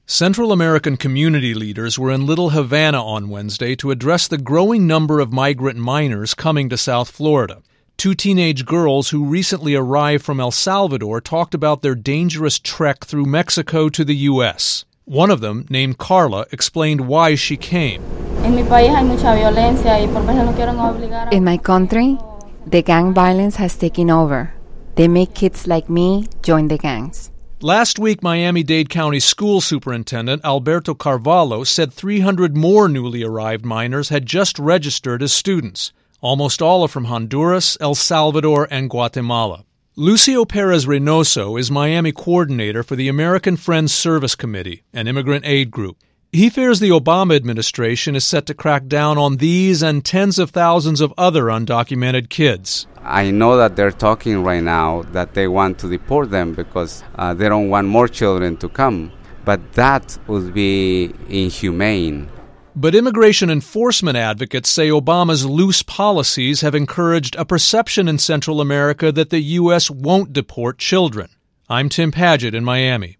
Central American community leaders were in Little Havana on Wednesday to address the growing number of migrant minors coming to South Florida. Two teenage girls who recently arrived from El Salvador talked about their dangerous trek through Mexico to the U.S. One of them, named Carla, explained why she came. In my country, the gang violence has taken over. They make kids like me join the gangs. Last week, Miami-Dade County School Superintendent Alberto Carvalho said 300 more newly arrived minors had just registered as students. Almost all are from Honduras, El Salvador, and Guatemala. Lucio Perez Reynoso is Miami coordinator for the American Friends Service Committee, an immigrant aid group. He fears the Obama administration is set to crack down on these and tens of thousands of other undocumented kids. I know that they're talking right now that they want to deport them because they don't want more children to come. But that would be inhumane. But immigration enforcement advocates say Obama's loose policies have encouraged a perception in Central America that the U.S. won't deport children. I'm Tim Padgett in Miami.